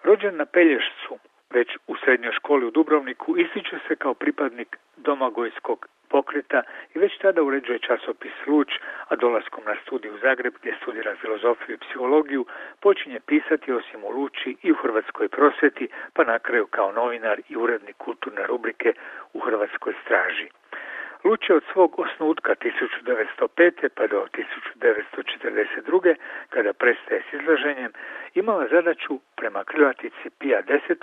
Rođen na Pelješcu, već u srednjoj školi u Dubrovniku, ističe se kao pripadnik domagojskog pokreta i već tada uređuje časopis Luč, a dolaskom na studij u Zagreb, gdje studira filozofiju i psihologiju, počinje pisati osim u Luči i u Hrvatskoj prosvjeti, pa na kraju kao novinar i urednik kulturne rubrike u Hrvatskoj straži. Luč je od svog osnutka 1905. pa do 1942. kada prestaje s izlaženjem, imala zadaću prema krilatici Pija X.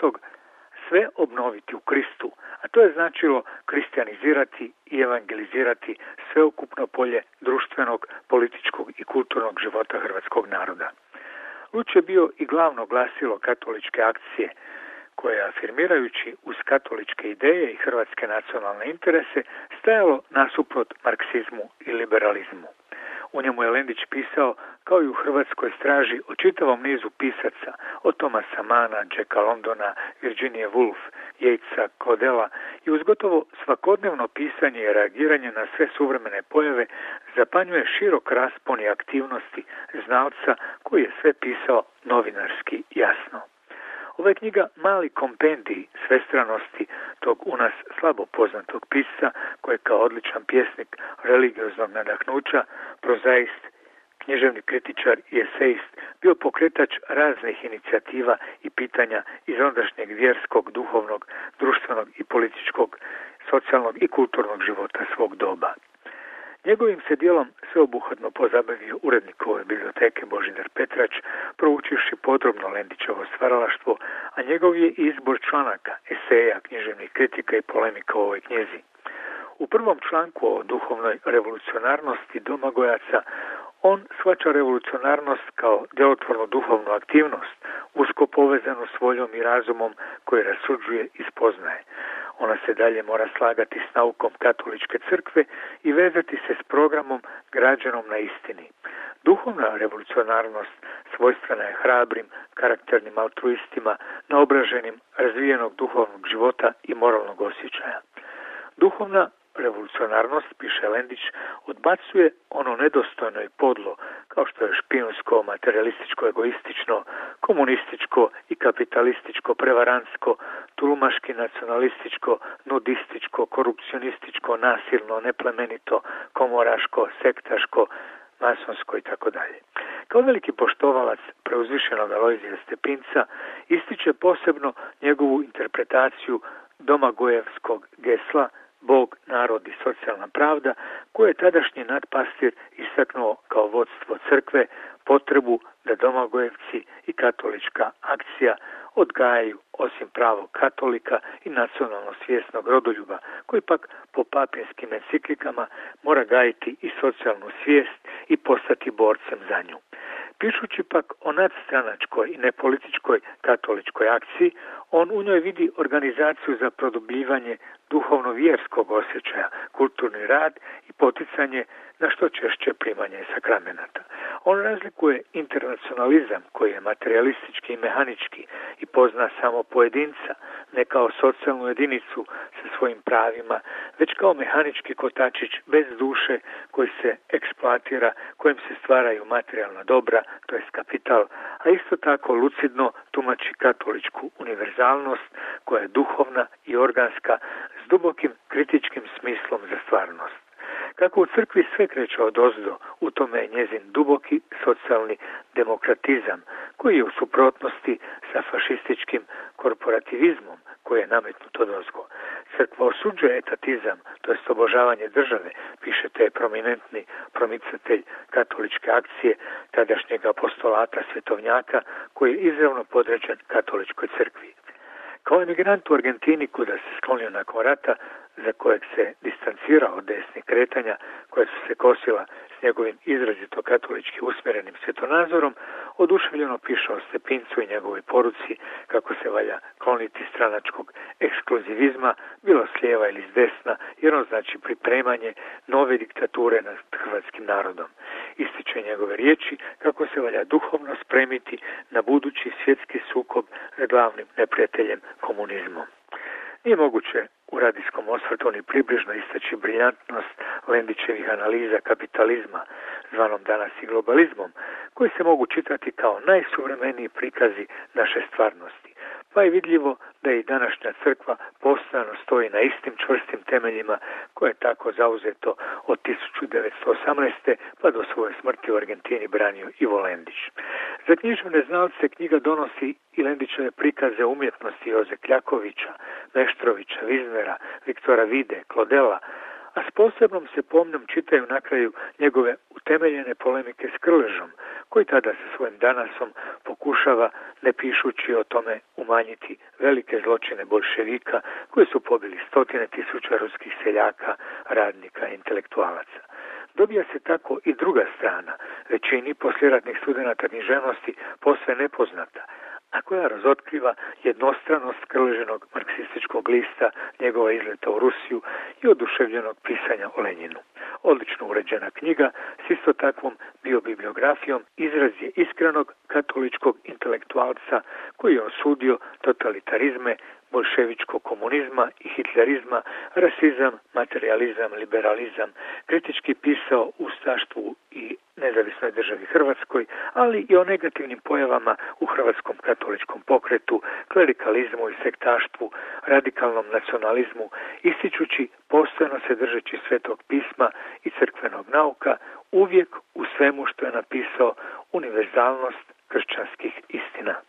sve obnoviti u Kristu, a to je značilo kristjanizirati i evangelizirati sveukupno polje društvenog, političkog i kulturnog života hrvatskog naroda. Luč je bio i glavno glasilo katoličke akcije, koje, afirmirajući uz katoličke ideje i hrvatske nacionalne interese, stajalo nasuprot marksizmu i liberalizmu. U njemu je Lendić pisao, kao i u Hrvatskoj straži, o čitavom nizu pisaca, od Thomasa Mana, Jacka Londona, Virginia Woolf, Yatesa, Claudela, i uz gotovo svakodnevno pisanje i reagiranje na sve suvremene pojave zapanjuje širok raspon i aktivnosti znalca koji je sve pisao novinarski jasno. Ova je knjiga mali kompendij svestranosti tog u nas slabo poznatog pisca, koji je kao odličan pjesnik religioznog nadahnuća, prozaist, književni kritičar i esejist bio pokretač raznih inicijativa i pitanja iz ondašnjeg vjerskog, duhovnog, društvenog i političkog, socijalnog i kulturnog života svog doba. Njegovim se dijelom sveobuhvatno pozabavio urednik ove biblioteke Božidar Petrač, proučivši podrobno Lendićevo stvaralaštvo, a njegov je izbor članaka, eseja, književnih kritika i polemika u ovoj knjizi. U prvom članku o duhovnoj revolucionarnosti domagojaca on shvaća revolucionarnost kao djelotvornu duhovnu aktivnost, usko povezanu s voljom i razumom koji rasuđuje i spoznaje. Ona se dalje mora slagati s naukom katoličke crkve i vezati se s programom građenom na istini. Duhovna revolucionarnost svojstvena je hrabrim, karakternim altruistima, naobraženim, razvijenog duhovnog života i moralnog osjećaja. Duhovna revolucionarnost, piše Lendić, odbacuje ono nedostojno i podlo, kao što je špijunsko, materialističko, egoistično, komunističko i kapitalističko, prevarantsko, tulumaški, nacionalističko, nudističko, korupcionističko, nasilno, neplemenito, komoraško, sektaško, masonsko i tako dalje. Kao veliki poštovalac preuzvišenog Alojzija Stepinca ističe posebno njegovu interpretaciju domagojevskog gesla Bog, narod i socijalna pravda, koje je tadašnji nadpastir istaknuo kao vodstvo crkve potrebu da domagojevci i katolička akcija odgajaju osim pravog katolika i nacionalno svjesnog rodoljuba, koji pak po papinskim enciklikama mora gajiti i socijalnu svijest i postati borcem za nju. Pišući pak o nadstranačkoj i nepolitičkoj katoličkoj akciji, on u njoj vidi organizaciju za produbljivanje duhovno-vjerskog osjećaja, kulturni rad i poticanje na što češće primanje sakramenata. On razlikuje internacionalizam koji je materialistički i mehanički i pozna samo pojedinca, ne kao socijalnu jedinicu sa svojim pravima, već kao mehanički kotačić bez duše koji se eksploatira, kojim se stvaraju materijalna dobra, to je kapital, a isto tako lucidno tumači katoličku univerzalnost koja je duhovna i organska s dubokim kritičkim smislom za stvarnost. Kako u crkvi sve kreće odozdo, u tome je njezin duboki socijalni demokratizam, koji je u suprotnosti sa fašističkim korporativizmom koji je nametnut odozgo. Crkva osuđuje etatizam, to je obožavanje države, piše te prominentni promicatelj katoličke akcije tadašnjeg apostolata Svetovnjaka, koji je izravno podređen katoličkoj crkvi. Kao emigrant u Argentini, kuda se sklonio nakon rata, za kojeg se distancirao od desnih kretanja, koja su se kosila s njegovim izrazito katolički usmjerenim svjetonazorom, oduševljeno piše o Stepincu i njegovoj poruci kako se valja kloniti stranačkog ekskluzivizma, bilo s lijeva ili s desna, jer on znači pripremanje nove diktature nad hrvatskim narodom. Ističe njegove riječi kako se valja duhovno spremiti na budući svjetski sukob s glavnim neprijateljem komunizmom. Nije moguće u radijskom osvrtu ni približno istaći briljantnost Lendićevih analiza kapitalizma, zvanom danas i globalizmom, koji se mogu čitati kao najsuvremeniji prikazi naše stvarnosti. pa je vidljivo da i današnja crkva postojano stoji na istim čvrstim temeljima koje je tako zauzeto od 1918. pa do svoje smrti u Argentini branio Ivo Lendić. Za književne znalce knjiga donosi i Lendićeve prikaze umjetnosti Joze Kljakovića, Meštrovića, Viznera, Viktora Vide, Klodela, a s posebnom se pomnjom čitaju na kraju njegove utemeljene polemike s Krležom, koji tada sa svojim Danasom pokušava, ne pišući o tome, umanjiti velike zločine bolševika koji su pobili 100.000 ruskih seljaka, radnika i intelektualaca. Dobija se tako i druga strana, većini poslijeratnih studenata književnosti posve nepoznata, a koja razotkriva jednostranost Krležinog marksističkog lista, njegova izleta u Rusiju i oduševljenog pisanja o Lenjinu. Odlično uređena knjiga s isto takvom biobibliografijom izraz je iskrenog katoličkog intelektualca koji je osudio totalitarizme, bolševičkog komunizma i hitlerizma, rasizam, materializam, liberalizam, kritički pisao ustaštvu i nezavisnoj državi Hrvatskoj, ali i o negativnim pojavama u hrvatskom katoličkom pokretu, klerikalizmu i sektaštvu, radikalnom nacionalizmu, ističući postojano se držeći Svetog pisma i crkvenog nauka, uvijek u svemu što je napisao univerzalnost kršćanskih istina.